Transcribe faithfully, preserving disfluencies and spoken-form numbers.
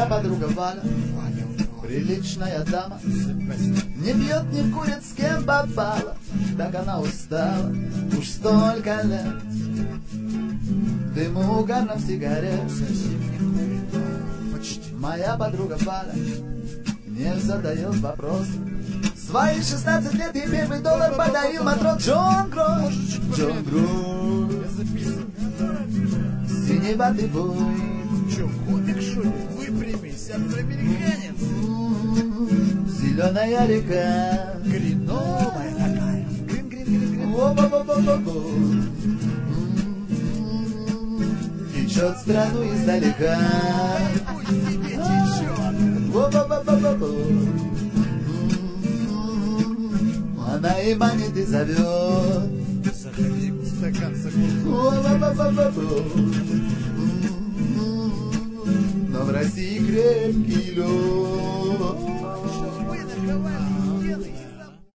подруга Валя, приличная дама, не пьет, не курит, с кем попала. Так она устала, уж столько лет. Дыму угарном сигарет. Моя подруга Валя не задает вопрос. Свои шестнадцать лет ей первый доллар подарил матрос Джон Грош. Джон Грош. Синеватый бой. Че, комик, что ли? Выпрямись, афроамериканец. Зеленая река. Гриновая такая. Грин, грин, грин, грин. Во-во-во-во-во. Течет страну издалека. Пусть себе течет. Во-во-во-во-во. Она и манит, и зовет. Заходи в стакан с огурцом. Во-во-во-во-во. Но в России крепкий лед.